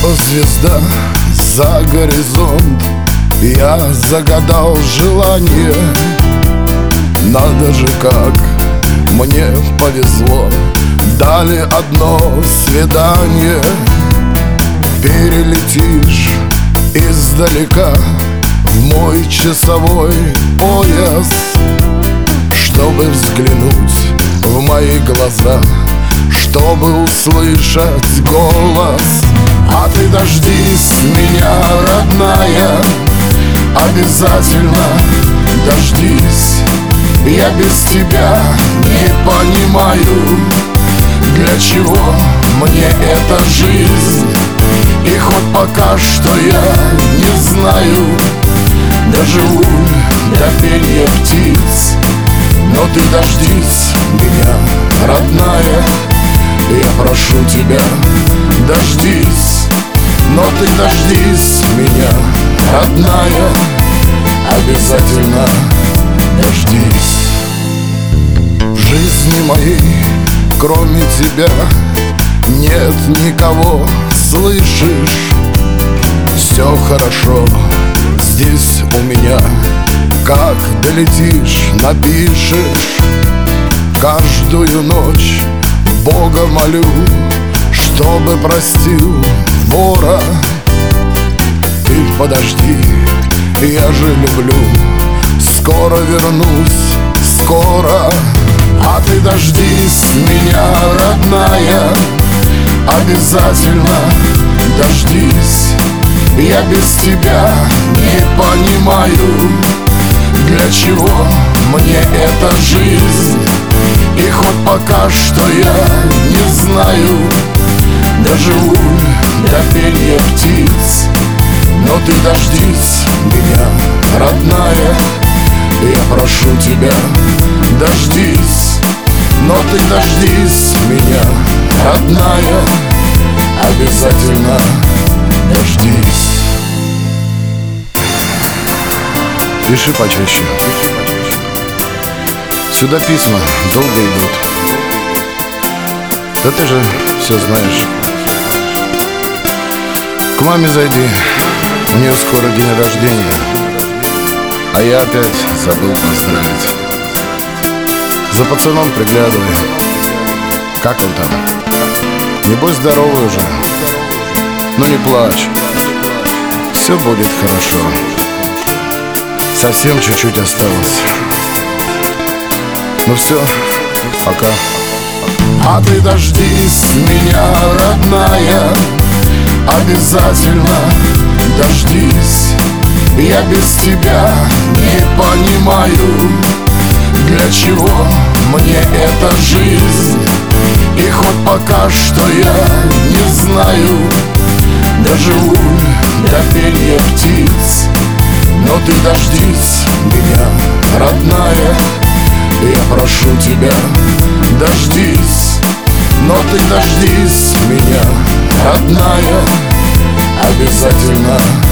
небо звезда, за горизонт я загадал желание. Надо же, как мне повезло, дали одно свидание. Перелетишь издалека в мой часовой пояс, чтобы взглянуть в мои глаза, чтобы услышать голос. А ты дождись меня, родная, обязательно дождись. Я без тебя не понимаю, для чего мне эта жизнь. И хоть пока что я не знаю, доживу до пения птиц, но ты дождись меня, родная, я прошу тебя, дождись. Но ты дождись меня, родная, обязательно дождись. В жизни моей, кроме тебя, нет никого, слышишь? Все хорошо здесь у меня, как долетишь, напишешь. Каждую ночь Бога молю, чтобы простил вора. Ты подожди, я же люблю, скоро вернусь, скоро. А ты дождись меня, родная, обязательно дождись. Я без тебя не понимаю, для чего мне эта жизнь. И хоть пока что я не знаю, доживу до пения птиц, но ты дождись меня, родная, я прошу тебя, дождись. Но ты дождись меня, родная, обязательно дождись. Пиши почаще. Сюда письма долго идут. Да ты же все знаешь. К маме зайди, у нее скоро день рождения, а я опять забыл поздравить. За пацаном приглядывай. Как он там? Небось здоровый уже. Но не плачь, все будет хорошо. Совсем чуть-чуть осталось. Ну все, пока. А ты дождись меня, родная, обязательно дождись. Я без тебя не понимаю, для чего мне эта жизнь. И хоть пока что я не знаю, доживу до пения птиц, но ты дождись меня, родная, я прошу тебя, дождись. Но ты дождись меня, родная, обязательно